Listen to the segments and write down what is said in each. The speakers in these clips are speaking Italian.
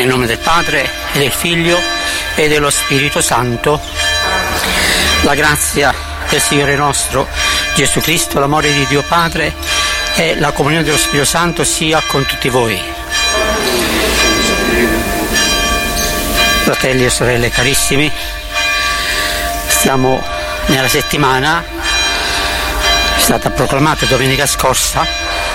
Nel nome del Padre e del Figlio e dello Spirito Santo. La grazia del Signore nostro Gesù Cristo, l'amore di Dio Padre e la comunione dello Spirito Santo sia con tutti voi. Fratelli e sorelle carissimi, siamo nella settimana, è stata proclamata domenica scorsa,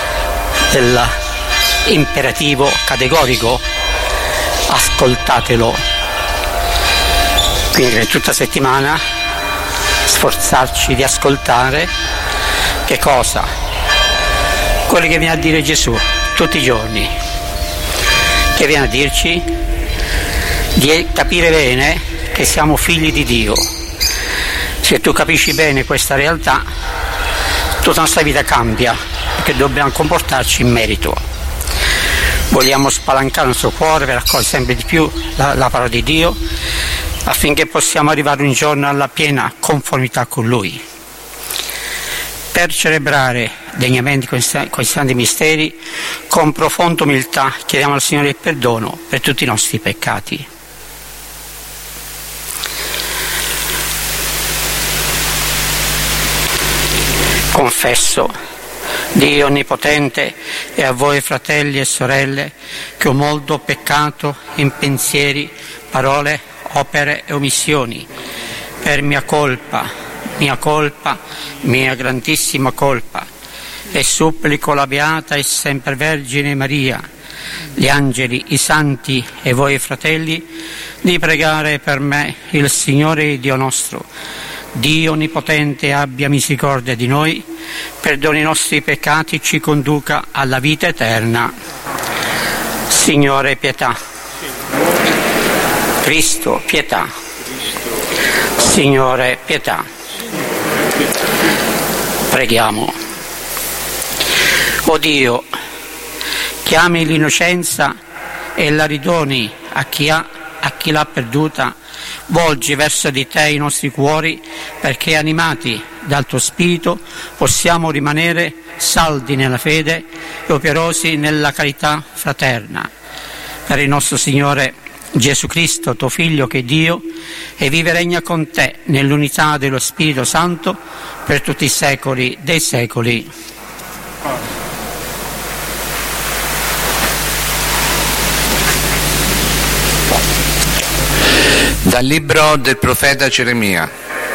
dell'imperativo categorico ascoltatelo. Quindi per tutta settimana sforzarci di ascoltare che cosa? Quello che viene a dire Gesù tutti i giorni, che viene a dirci di capire bene che siamo figli di Dio. Se tu capisci bene questa realtà, tutta la nostra vita cambia, perché dobbiamo comportarci in merito. Vogliamo spalancare il nostro cuore per accogliere sempre di più la parola di Dio, affinché possiamo arrivare un giorno alla piena conformità con Lui. Per celebrare degnamente questi santi misteri, con profonda umiltà chiediamo al Signore il perdono per tutti i nostri peccati. Confesso, Dio Onnipotente, e a voi fratelli e sorelle, che ho molto peccato in pensieri, parole, opere e omissioni, per mia colpa, mia grandissima colpa, e supplico la Beata e sempre Vergine Maria, gli angeli, i santi e voi fratelli, di pregare per me il Signore Dio nostro. Dio Onnipotente abbia misericordia di noi, perdoni i nostri peccati e ci conduca alla vita eterna. Signore, pietà. Cristo, pietà. Signore, pietà. Preghiamo. O Dio, chiami l'innocenza e la ridoni a chi l'ha perduta. Volgi verso di te i nostri cuori, perché animati dal tuo Spirito possiamo rimanere saldi nella fede e operosi nella carità fraterna. Per il nostro Signore Gesù Cristo, tuo Figlio che è Dio, e vive e regna con te nell'unità dello Spirito Santo per tutti i secoli dei secoli. Dal libro del profeta Geremia.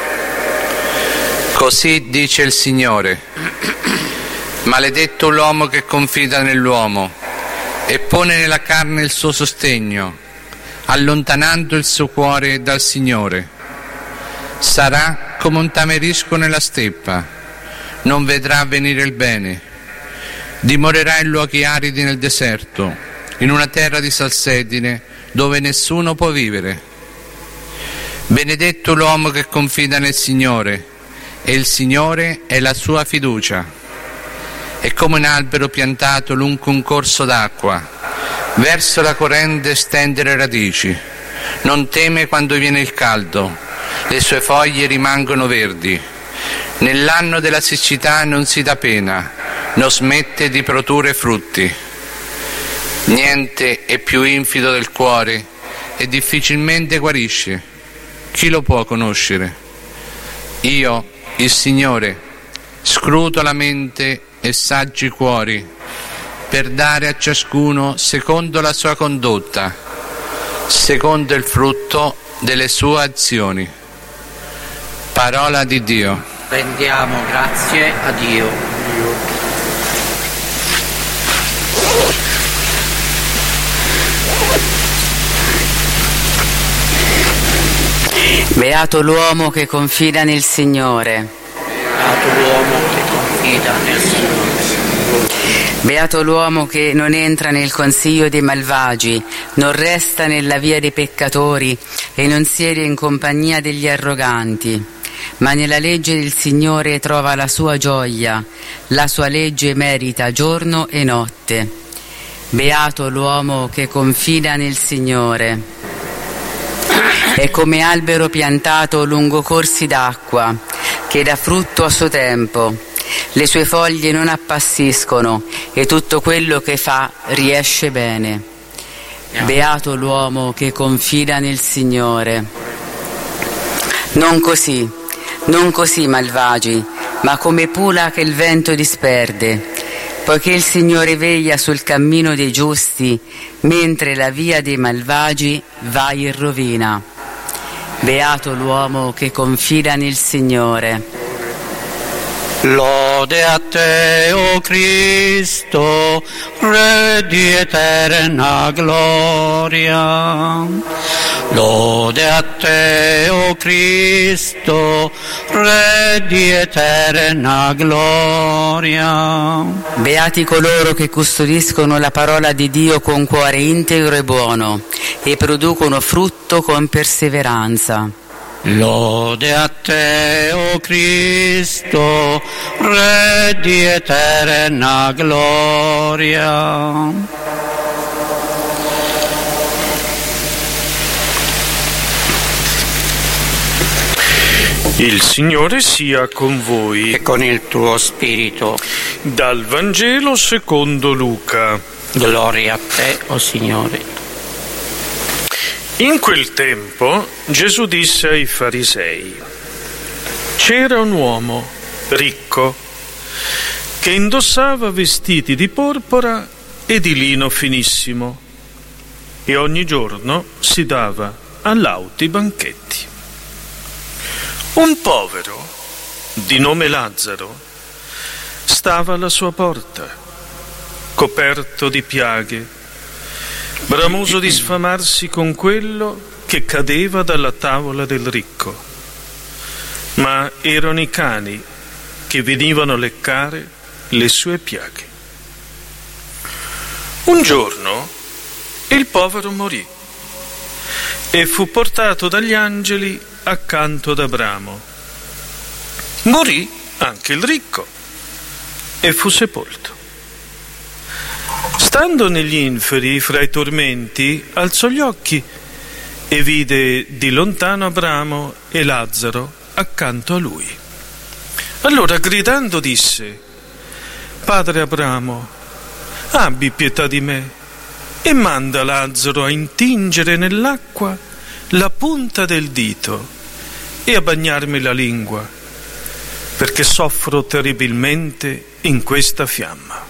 Così dice il Signore: maledetto l'uomo che confida nell'uomo e pone nella carne il suo sostegno, allontanando il suo cuore dal Signore. Sarà come un tamarisco nella steppa, non vedrà venire il bene. Dimorerà in luoghi aridi nel deserto, in una terra di salsedine dove nessuno può vivere. Benedetto l'uomo che confida nel Signore, e il Signore è la sua fiducia. È come un albero piantato lungo un corso d'acqua, verso la corrente stende le radici. Non teme quando viene il caldo, le sue foglie rimangono verdi. Nell'anno della siccità non si dà pena, non smette di produrre frutti. Niente è più infido del cuore e difficilmente guarisce. Chi lo può conoscere? Io, il Signore, scruto la mente e saggi i cuori, per dare a ciascuno secondo la sua condotta, secondo il frutto delle sue azioni. Parola di Dio. Rendiamo grazie a Dio. Beato l'uomo che confida nel Signore. Beato l'uomo che confida nel Signore. Beato l'uomo che non entra nel consiglio dei malvagi, non resta nella via dei peccatori e non siede in compagnia degli arroganti, ma nella legge del Signore trova la sua gioia, la sua legge merita giorno e notte. Beato l'uomo che confida nel Signore. È come albero piantato lungo corsi d'acqua, che dà frutto a suo tempo. Le sue foglie non appassiscono e tutto quello che fa riesce bene. Beato l'uomo che confida nel Signore. Non così, malvagi, ma come pula che il vento disperde, poiché il Signore veglia sul cammino dei giusti, mentre la via dei malvagi va in rovina. Beato l'uomo che confida nel Signore. Lode a te, o Cristo, Re di eterna gloria. Lode a te, o Cristo, Re di eterna gloria. Beati coloro che custodiscono la parola di Dio con cuore integro e buono e producono frutto con perseveranza. Lode a te, o Cristo, Re di eterna gloria. Il Signore sia con voi. E con il tuo spirito. Dal Vangelo secondo Luca. Gloria a te, o Signore. In quel tempo Gesù disse ai farisei: c'era un uomo ricco che indossava vestiti di porpora e di lino finissimo e ogni giorno si dava a lauti banchetti. Un povero di nome Lazzaro stava alla sua porta, coperto di piaghe, bramoso di sfamarsi con quello che cadeva dalla tavola del ricco. Ma erano i cani che venivano a leccare le sue piaghe. Un giorno il povero morì e fu portato dagli angeli accanto ad Abramo. Morì anche il ricco e fu sepolto. Stando negli inferi, fra i tormenti, alzò gli occhi e vide di lontano Abramo e Lazzaro accanto a lui. Allora gridando disse: Padre Abramo, abbi pietà di me e manda Lazzaro a intingere nell'acqua la punta del dito e a bagnarmi la lingua, perché soffro terribilmente in questa fiamma.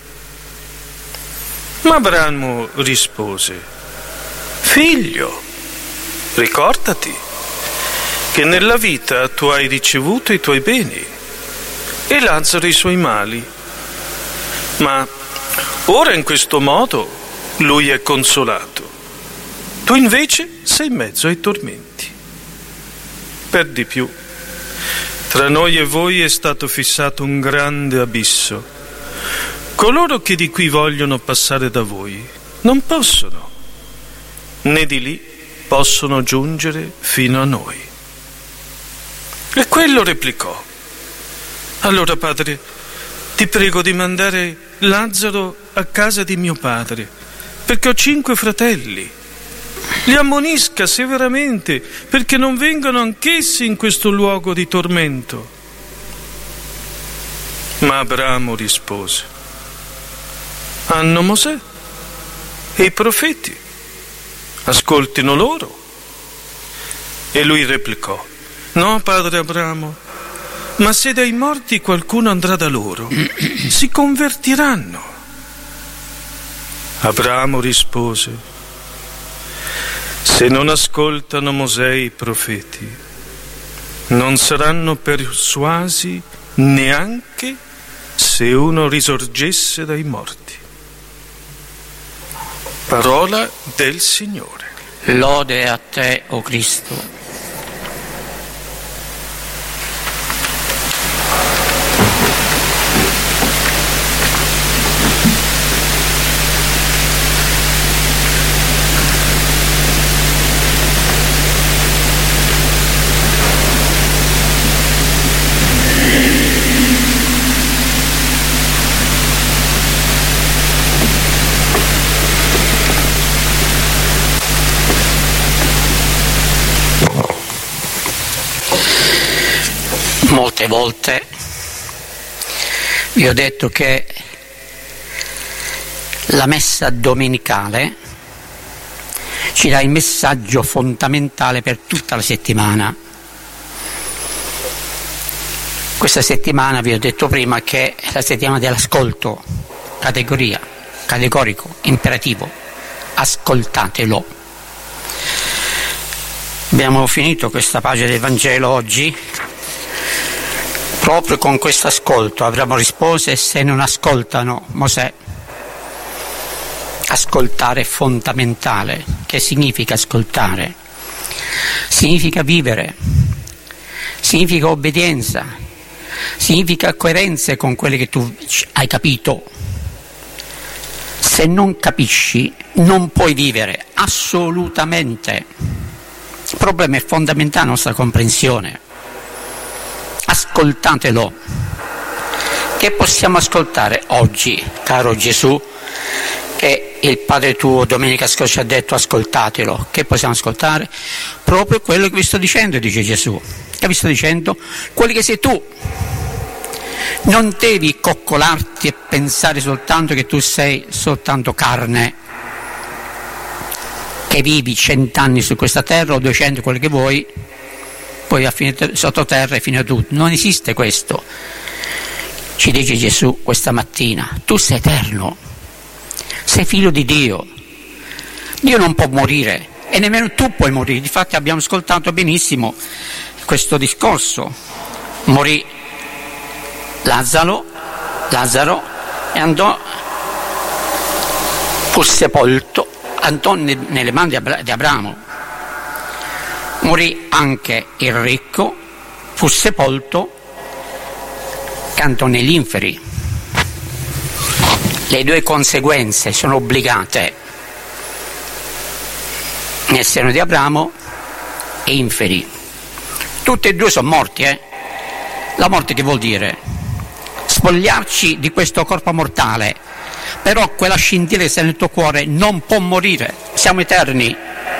Ma Abramo rispose: Figlio, ricordati che nella vita tu hai ricevuto i tuoi beni e Lazzaro i suoi mali, ma ora in questo modo lui è consolato, tu invece sei in mezzo ai tormenti. Per di più, tra noi e voi è stato fissato un grande abisso. Coloro che di qui vogliono passare da voi non possono, né di lì possono giungere fino a noi. E quello replicò: allora padre, ti prego di mandare Lazzaro a casa di mio padre, perché ho 5 fratelli. Li ammonisca severamente, perché non vengano anch'essi in questo luogo di tormento. Ma Abramo rispose: hanno Mosè e i profeti, ascoltino loro. E lui replicò: no, padre Abramo, ma se dai morti qualcuno andrà da loro, si convertiranno. Abramo rispose: se non ascoltano Mosè e i profeti, non saranno persuasi neanche se uno risorgesse dai morti. Parola del Signore. Lode a te, o Cristo. Molte volte vi ho detto che la messa domenicale ci dà il messaggio fondamentale per tutta la settimana. Questa settimana, vi ho detto prima, che è la settimana dell'ascolto, categorico, imperativo. Ascoltatelo. Abbiamo finito questa pagina del Vangelo oggi. Proprio con questo ascolto avremo rispose se non ascoltano Mosè. Ascoltare è fondamentale. Che significa ascoltare? Significa vivere, significa obbedienza, significa coerenza con quelle che tu hai capito. Se non capisci non puoi vivere, assolutamente. Il problema è fondamentale la nostra comprensione. Ascoltatelo. Che possiamo ascoltare oggi, caro Gesù, che il Padre tuo domenica scorsa ci ha detto ascoltatelo? Che possiamo ascoltare? Proprio quello che vi sto dicendo, dice Gesù. Che vi sto dicendo? Quelli che sei tu. Non devi coccolarti e pensare soltanto che tu sei soltanto carne, che vivi 100 anni su questa terra o 200, quello che vuoi, poi a fine sottoterra è finito tutto. Non esiste questo. Ci dice Gesù questa mattina: tu sei eterno, sei figlio di Dio. Dio non può morire e nemmeno tu puoi morire. Difatti abbiamo ascoltato benissimo questo discorso. Morì Lazzaro e andò, fu sepolto, andò nelle mani di Abramo. Morì anche il ricco, fu sepolto, cantò negli inferi. Le due conseguenze sono obbligate: nel seno di Abramo e inferi. Tutti e due sono morti, La morte che vuol dire? Spogliarci di questo corpo mortale, però quella scintilla che sta nel tuo cuore non può morire, siamo eterni.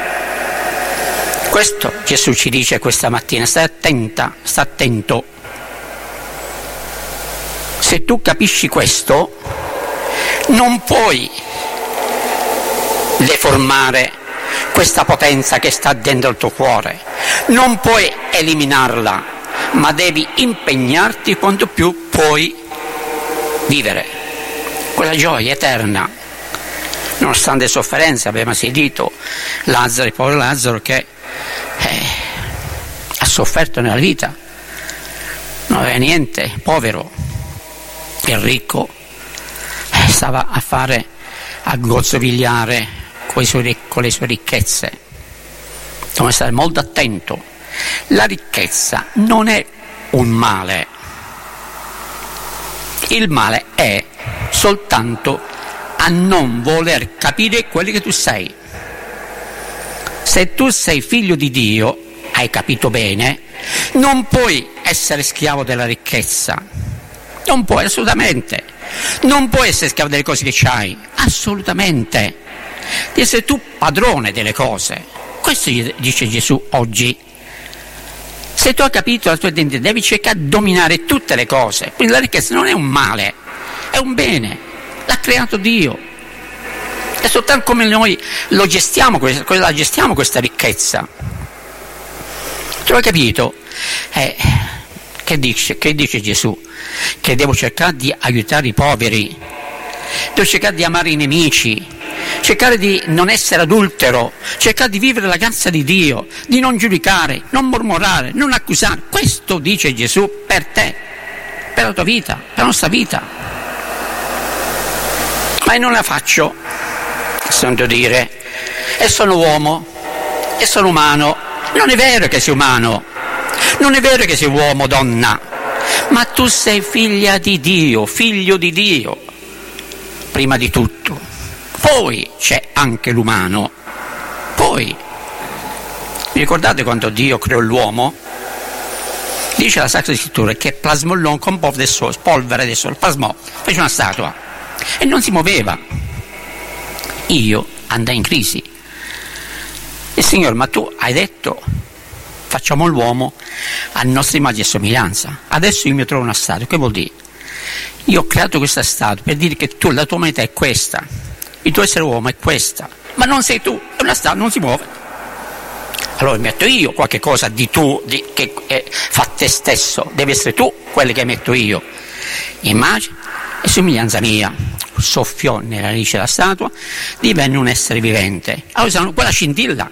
Questo Gesù ci dice questa mattina: stai attento. Se tu capisci questo, non puoi deformare questa potenza che sta dentro il tuo cuore, non puoi eliminarla, ma devi impegnarti quanto più puoi vivere quella gioia eterna, nonostante le sofferenze. Abbiamo sentito Lazzaro, il povero Lazzaro, che ha sofferto nella vita, non aveva niente, povero. Il ricco stava a gozzovigliare con le sue ricchezze. Dobbiamo stare molto attento. La ricchezza non è un male. Il male è soltanto a non voler capire quello che tu sei. Se tu sei figlio di Dio, hai capito bene, non puoi essere schiavo della ricchezza. Non puoi, assolutamente. Non puoi essere schiavo delle cose che c'hai, assolutamente. Devi essere tu padrone delle cose. Questo dice Gesù oggi. Se tu hai capito la tua identità, devi cercare di dominare tutte le cose. Quindi la ricchezza non è un male, è un bene. L'ha creato Dio. È soltanto come noi la gestiamo questa ricchezza. Tu hai capito? Che dice Gesù? Che devo cercare di aiutare i poveri, devo cercare di amare i nemici, cercare di non essere adultero, cercare di vivere la grazia di Dio, di non giudicare, non mormorare, non accusare. Questo dice Gesù per te, per la tua vita, per la nostra vita. Ma io non la faccio, sento dire, e sono uomo, e sono umano. Non è vero che sei umano, non è vero che sei uomo, donna, ma tu sei figlia di Dio, figlio di Dio, prima di tutto. Poi c'è anche l'umano. Poi, vi ricordate quando Dio creò l'uomo? Dice la Sacra Scrittura che plasmò l'uomo con polvere del sole, plasmò, fece una statua e non si muoveva. Io andai in crisi. Il Signore, ma tu hai detto facciamo l'uomo a nostra immagine e somiglianza. Adesso io mi trovo una statua. Che vuol dire? Io ho creato questa statua per dire che la tua umanità è questa, il tuo essere uomo è questa, ma non sei tu, è una statua, non si muove. Allora metto io qualche cosa di tu, che fa te stesso, deve essere tu quello che metto io. Immagine e somiglianza mia. Soffiò nella radice della statua, divenne un essere vivente. Allora sono quella scintilla.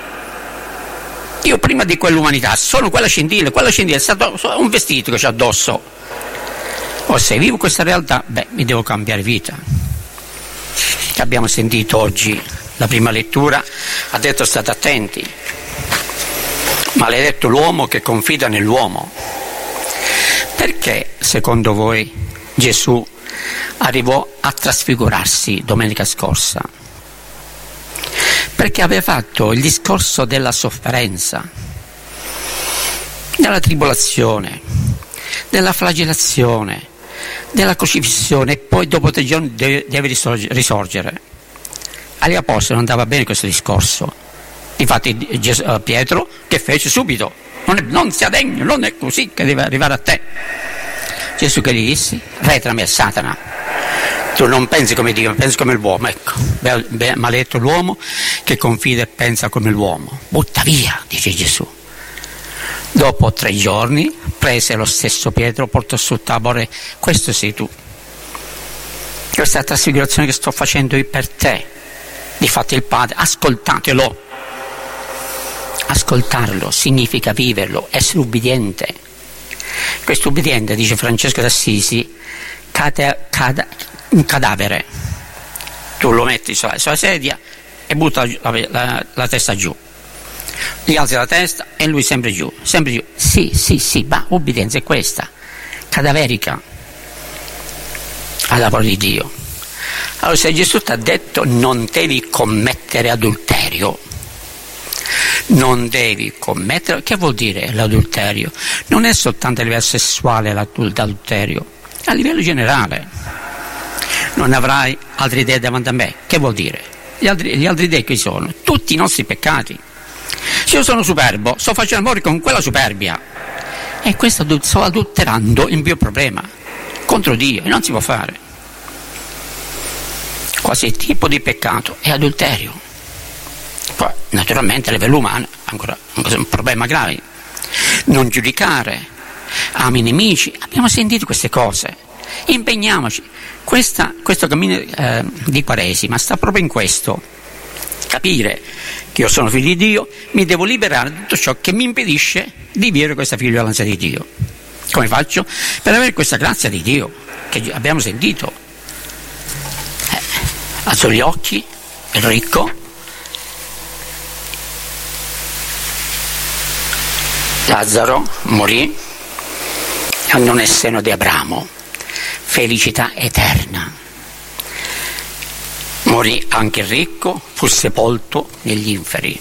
Io prima di quell'umanità sono quella scintilla è stato un vestito che c'ho addosso. O se vivo questa realtà, mi devo cambiare vita. Abbiamo sentito oggi la prima lettura, ha detto state attenti, maledetto l'uomo che confida nell'uomo. Perché secondo voi Gesù arrivò a trasfigurarsi domenica scorsa? Perché aveva fatto il discorso della sofferenza, della tribolazione, della flagellazione, della crocifissione e poi dopo 3 giorni deve risorgere. Agli apostoli non andava bene questo discorso. Infatti Pietro che fece subito? Non sia degno, non è così che deve arrivare a te. Gesù che gli disse? Retrami a Satana. Tu non pensi come Dio, ma pensi come l'uomo, ecco. Maledetto l'uomo che confida e pensa come l'uomo. Butta via, dice Gesù. Dopo 3 giorni prese lo stesso Pietro, portò sul Tabore, questo sei tu. Questa è la trasfigurazione che sto facendo io per te. Difatti il Padre, ascoltatelo. Ascoltarlo significa viverlo, essere ubbidiente. Questo ubbidiente, dice Francesco d'Assisi, un cadavere. Tu lo metti sulla sedia e butta la testa giù. Gli alzi la testa e lui sempre giù, sempre giù. Sì, ma ubbidienza è questa, cadaverica alla parola di Dio. Allora se Gesù ti ha detto non devi commettere adulterio, non devi commettere, che vuol dire l'adulterio? Non è soltanto a livello sessuale l'adulterio, a livello generale. Non avrai altre idee davanti a me, che vuol dire? Gli altri idee che sono? Tutti i nostri peccati. Se io sono superbo, sto facendo amore con quella superbia e questo sto adulterando il mio problema contro Dio e non si può fare. Qualsiasi tipo di peccato è adulterio. Poi naturalmente a livello umano ancora un problema grave. Non giudicare, ami i nemici, abbiamo sentito queste cose, impegniamoci. Questo cammino di Quaresima sta proprio in questo, capire che io sono figlio di Dio, mi devo liberare da tutto ciò che mi impedisce di vivere questa figliolanza di Dio. Come faccio? Per avere questa grazia di Dio che abbiamo sentito. Alzò gli occhi, il ricco, Lazzaro morì e non è seno di Abramo, felicità eterna. Morì anche il ricco, fu sepolto negli inferi.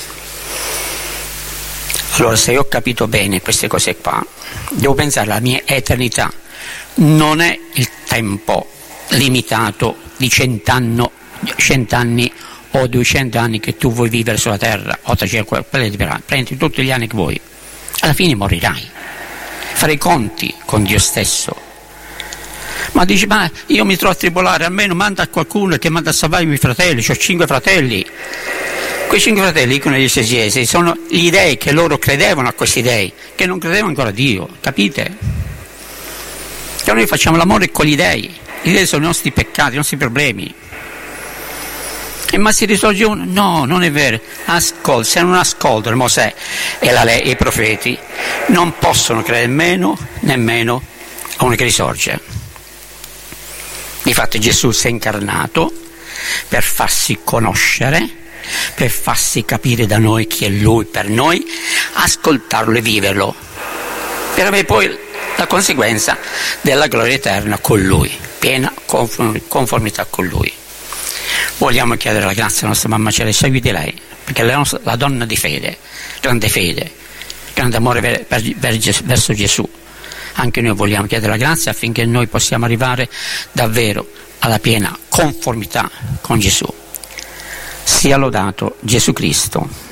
Allora se io ho capito bene queste cose qua, devo pensare alla mia eternità. Non è il tempo limitato di 100 anni o 200 anni che tu vuoi vivere sulla terra, o 300, prendi tutti gli anni che vuoi. Alla fine morirai, farai i conti con Dio stesso. Ma dici, ma io mi trovo a tribolare, almeno manda a qualcuno che manda a salvare i miei fratelli, ho 5 fratelli. Quei 5 fratelli, dicono gli esegesi, sono gli dei che loro credevano a questi dei, che non credevano ancora a Dio, capite? E noi facciamo l'amore con gli dei sono i nostri peccati, i nostri problemi. Ma si risorge uno? No, non è vero. Ascolta, se non ascoltano Mosè e la lei e i profeti, non possono credere nemmeno a uno che risorge. Difatti Gesù si è incarnato per farsi conoscere, per farsi capire da noi chi è Lui per noi, ascoltarlo e viverlo, per avere poi la conseguenza della gloria eterna con Lui, piena conformità con Lui. Vogliamo chiedere la grazia alla nostra mamma celeste, aiuti lei, perché è la donna di fede, grande amore verso Gesù. Anche noi vogliamo chiedere la grazia affinché noi possiamo arrivare davvero alla piena conformità con Gesù. Sia lodato Gesù Cristo.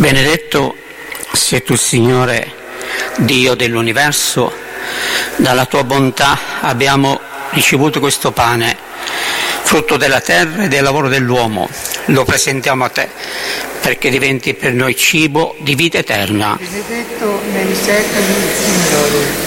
Benedetto sei tu, Signore, Dio dell'universo, dalla tua bontà abbiamo ricevuto questo pane, frutto della terra e del lavoro dell'uomo. Lo presentiamo a te perché diventi per noi cibo di vita eterna. Benedetto nei secoli il Signore.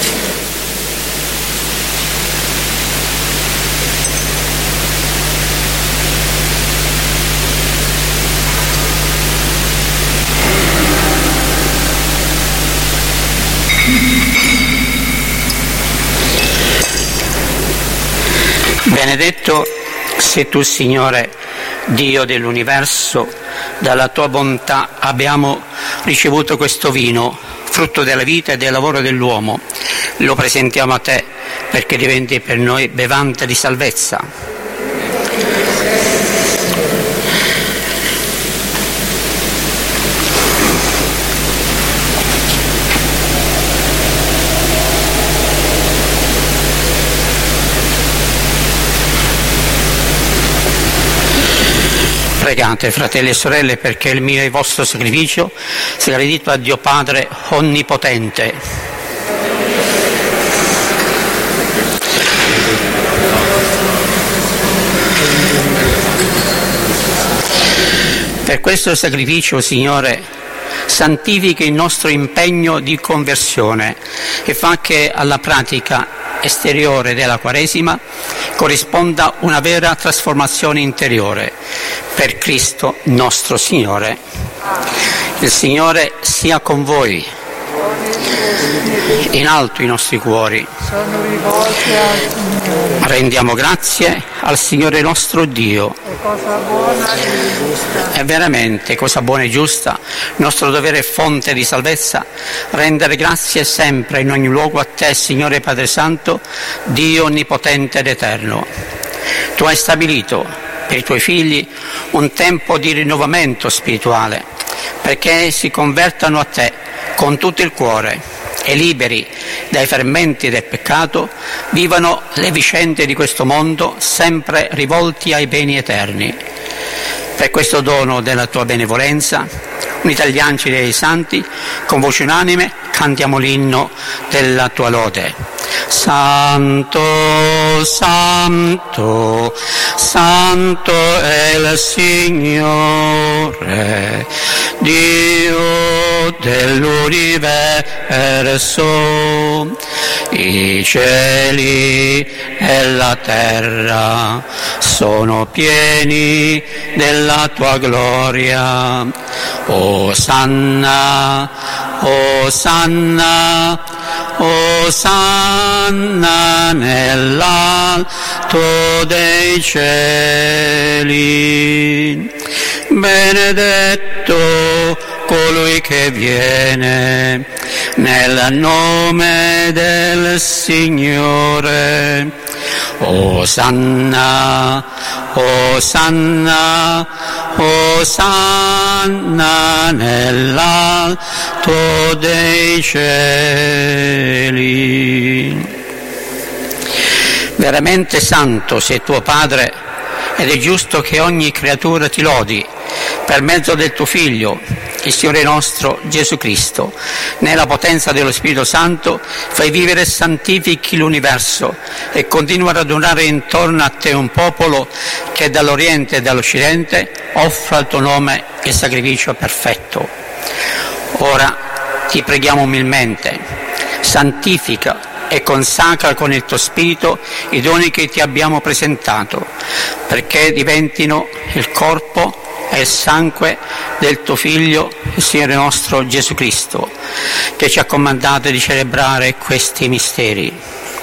Benedetto sei tu, Signore, Dio dell'universo, dalla tua bontà abbiamo ricevuto questo vino, frutto della vita e del lavoro dell'uomo. Lo presentiamo a te perché diventi per noi bevanda di salvezza. Pregate, fratelli e sorelle, perché il mio e il vostro sacrificio sia gradito a Dio Padre Onnipotente. Per questo sacrificio, Signore, santifica il nostro impegno di conversione e fa che alla pratica esteriore della Quaresima corrisponda una vera trasformazione interiore. Per Cristo nostro Signore. Il Signore sia con voi. In alto i nostri cuori. Sono rivolti al Signore. Rendiamo grazie al Signore nostro Dio. È cosa buona e giusta. È veramente cosa buona e giusta, nostro dovere e fonte di salvezza, rendere grazie sempre in ogni luogo a te, Signore Padre Santo, Dio onnipotente ed eterno. Tu hai stabilito per i tuoi figli un tempo di rinnovamento spirituale, perché si convertano a te con tutto il cuore e liberi dai fermenti del peccato, vivano le vicende di questo mondo sempre rivolti ai beni eterni. Per questo dono della tua benevolenza, uniti agli angeli e ai santi, con voce unanime cantiamo l'inno della tua lode. Santo, santo, santo è il Signore, Dio dell'universo. I cieli e la terra sono pieni della tua gloria. Osanna, Osanna, Osanna nell'alto dei cieli. Benedetto colui che viene nel nome del Signore. Osanna, Osanna, Osanna nell'alto dei cieli. Veramente santo sei tuo Padre, ed è giusto che ogni creatura ti lodi per mezzo del tuo Figlio, il Signore nostro Gesù Cristo. Nella potenza dello Spirito Santo fai vivere e santifichi l'universo e continua a radunare intorno a te un popolo che dall'Oriente e dall'Occidente offra al tuo nome il sacrificio perfetto. Ora ti preghiamo umilmente, santifica e consacra con il tuo Spirito i doni che ti abbiamo presentato, perché diventino il corpo e il sangue del tuo Figlio, il Signore nostro Gesù Cristo, che ci ha comandato di celebrare questi misteri.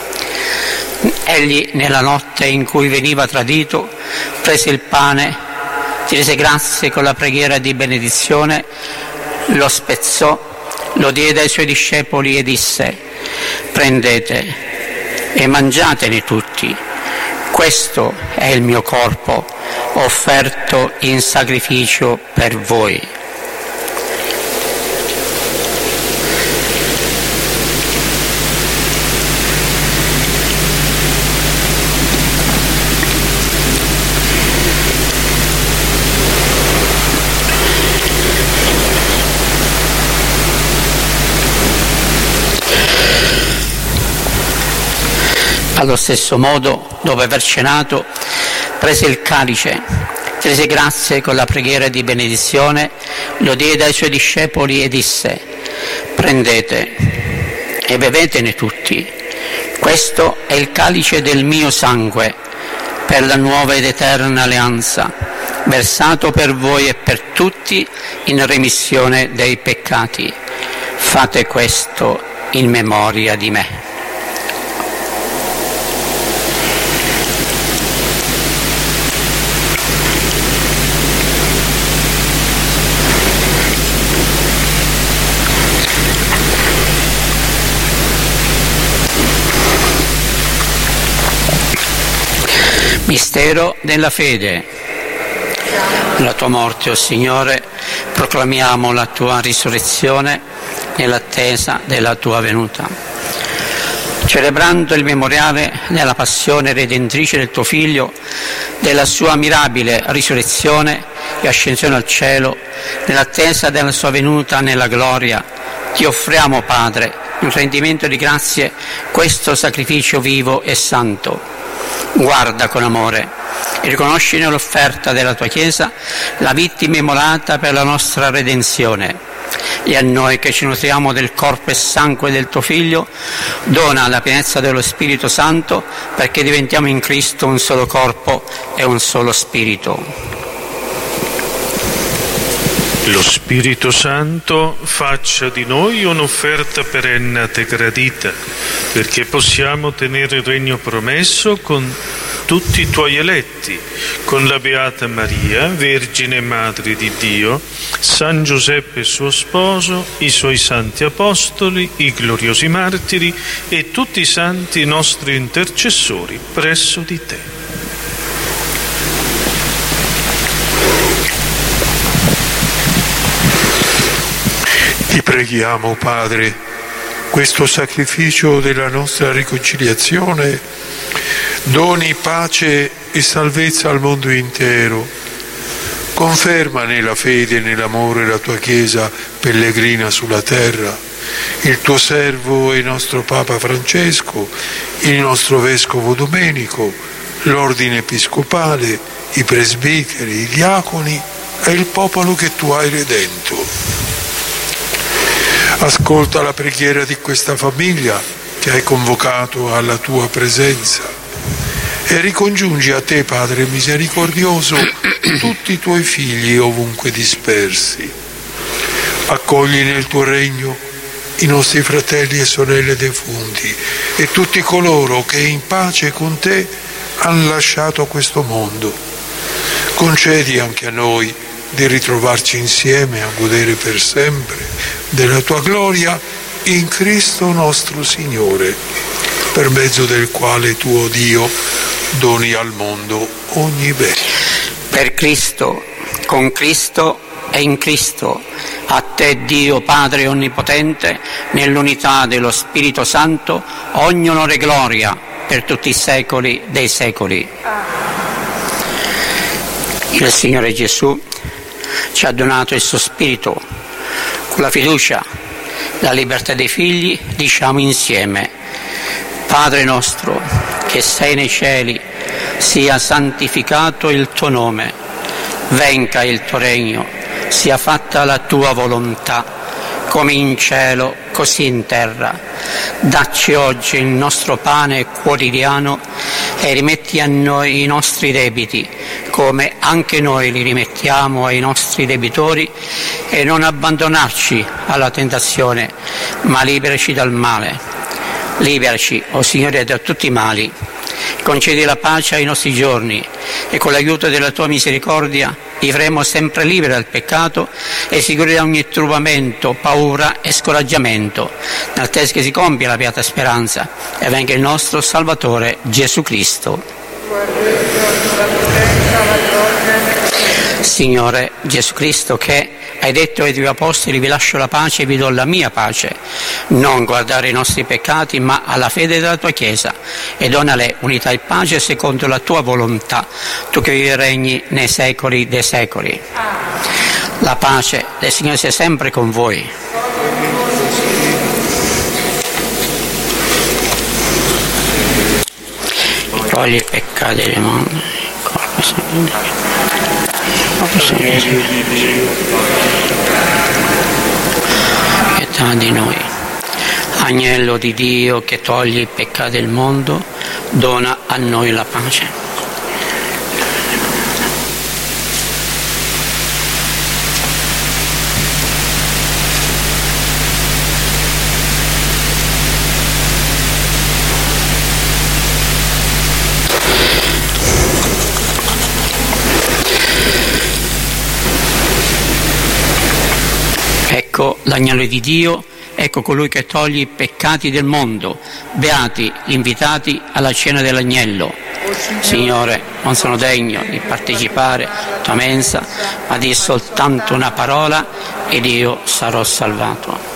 Egli, nella notte in cui veniva tradito, prese il pane, ti rese grazie con la preghiera di benedizione, lo spezzò, lo diede ai suoi discepoli e disse: prendete e mangiatene tutti, questo è il mio corpo offerto in sacrificio per voi. Allo stesso modo, dopo aver cenato, prese il calice, rese grazie con la preghiera di benedizione, lo diede ai suoi discepoli e disse: prendete e bevetene tutti, questo è il calice del mio sangue, per la nuova ed eterna alleanza, versato per voi e per tutti in remissione dei peccati. Fate questo in memoria di me. Mistero della fede. La tua morte, o Signore, proclamiamo la tua risurrezione nell'attesa della tua venuta. Celebrando il memoriale della passione redentrice del tuo Figlio, della sua mirabile risurrezione e ascensione al cielo, nell'attesa della sua venuta nella gloria, ti offriamo, Padre, in rendimento di grazie, questo sacrificio vivo e santo. Guarda con amore e riconosci nell'offerta della tua Chiesa la vittima immolata per la nostra redenzione, e a noi che ci nutriamo del corpo e sangue del tuo Figlio dona la pienezza dello Spirito Santo, perché diventiamo in Cristo un solo corpo e un solo spirito. Lo Spirito Santo faccia di noi un'offerta perenne a te gradita, perché possiamo tenere il regno promesso con tutti i tuoi eletti, con la Beata Maria, Vergine Madre di Dio, San Giuseppe suo sposo, i suoi santi apostoli, i gloriosi martiri e tutti i santi nostri intercessori presso di te. Ti preghiamo, Padre, questo sacrificio della nostra riconciliazione doni pace e salvezza al mondo intero. Conferma nella fede e nell'amore la tua Chiesa pellegrina sulla terra, il tuo servo e nostro Papa Francesco, il nostro Vescovo Domenico, l'ordine episcopale, i presbiteri, i diaconi e il popolo che tu hai redento. Ascolta la preghiera di questa famiglia che hai convocato alla tua presenza e ricongiungi a te, Padre misericordioso, tutti i tuoi figli ovunque dispersi. Accogli nel tuo regno i nostri fratelli e sorelle defunti e tutti coloro che in pace con te hanno lasciato questo mondo. Concedi anche a noi di ritrovarci insieme a godere per sempre della tua gloria in Cristo nostro Signore, per mezzo del quale tuo Dio doni al mondo ogni bene. Per Cristo, con Cristo e in Cristo, a te Dio Padre Onnipotente, nell'unità dello Spirito Santo, ogni onore e gloria per tutti i secoli dei secoli. Il Signore Gesù ci ha donato il suo Spirito. Con la fiducia, la libertà dei figli, diciamo insieme: Padre nostro, che sei nei cieli, sia santificato il tuo nome, venga il tuo regno, sia fatta la tua volontà, come in cielo, così in terra. Dacci oggi il nostro pane quotidiano e rimetti a noi i nostri debiti, come anche noi li rimettiamo ai nostri debitori, e non abbandonarci alla tentazione, ma liberaci dal male. Liberaci, o Signore, da tutti i mali. Concedi la pace ai nostri giorni e con l'aiuto della tua misericordia vivremo sempre liberi dal peccato e sicuri da ogni turbamento, paura e scoraggiamento, nell'attesa che si compia la beata speranza e venga il nostro Salvatore Gesù Cristo. Signore Gesù Cristo, che hai detto ai tuoi apostoli: vi lascio la pace e vi do la mia pace, non guardare i nostri peccati ma alla fede della tua Chiesa, e donale unità e pace secondo la tua volontà, tu che vivi e regni nei secoli dei secoli. La pace del Signore sia sempre con voi. togli i peccati del mondo. Pietà di noi. Agnello di Dio che togli i peccati del mondo, dona a noi la pace. Ecco l'agnello di Dio, ecco colui che toglie i peccati del mondo. Beati gli invitati alla cena dell'agnello. Signore, non sono degno di partecipare alla tua mensa, ma di soltanto una parola ed io sarò salvato.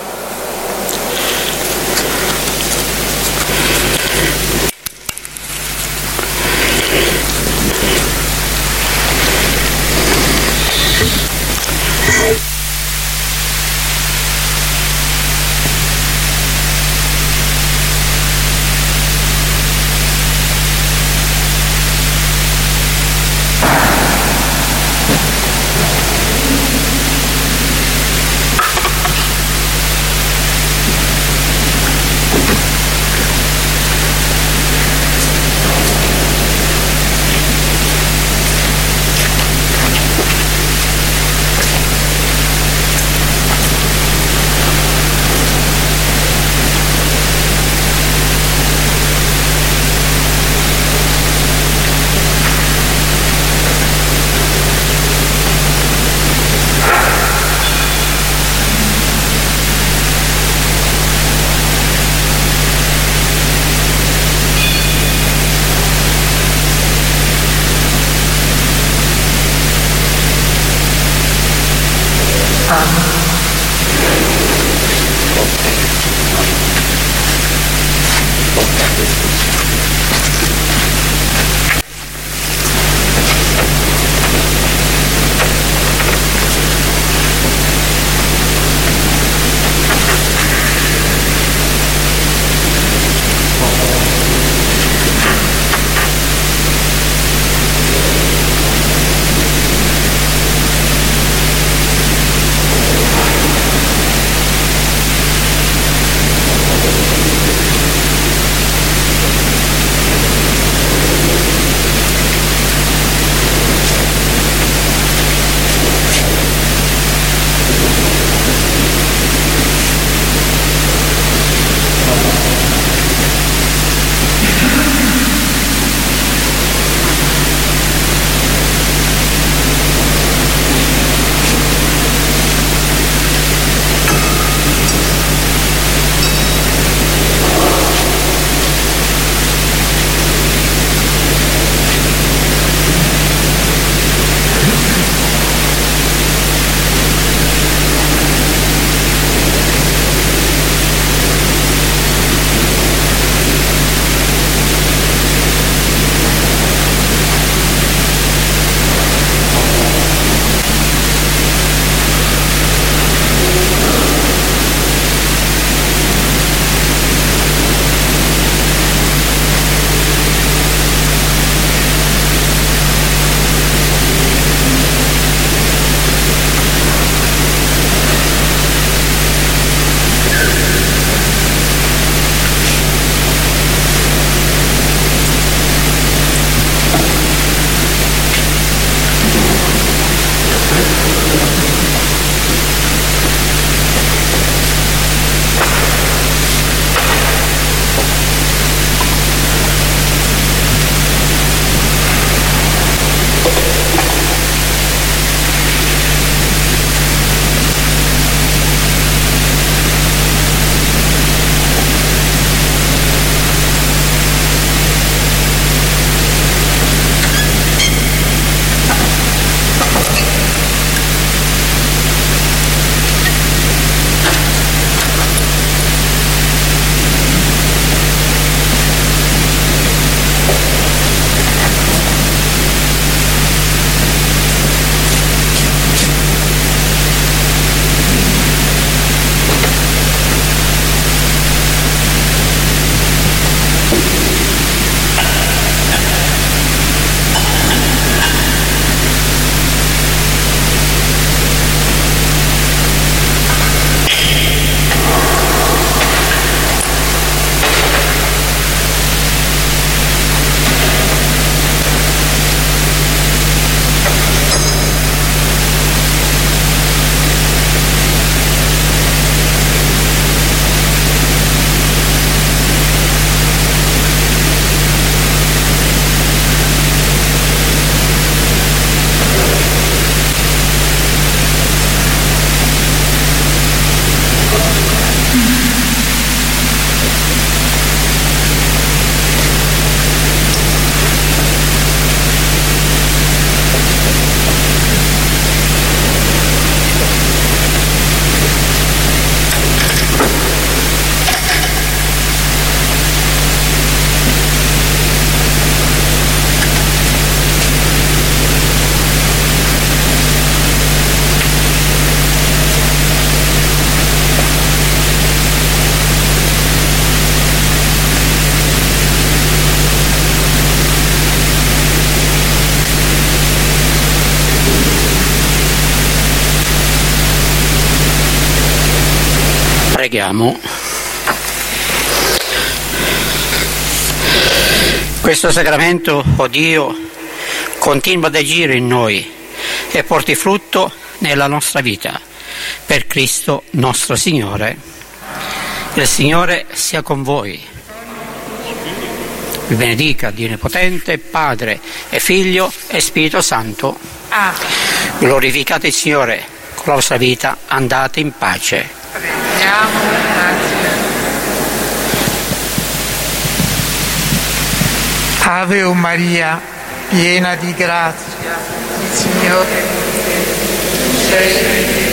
Preghiamo. Questo sacramento, oh Dio, continua ad agire in noi e porti frutto nella nostra vita. Per Cristo nostro Signore. Il Signore sia con voi. Vi benedica Dio Onnipotente, Padre e Figlio e Spirito Santo. Amen. Glorificate il Signore con la vostra vita, andate in pace. Preghiamo, grazie. Ave o Maria, piena di grazia, il Signore è con te. Tu sei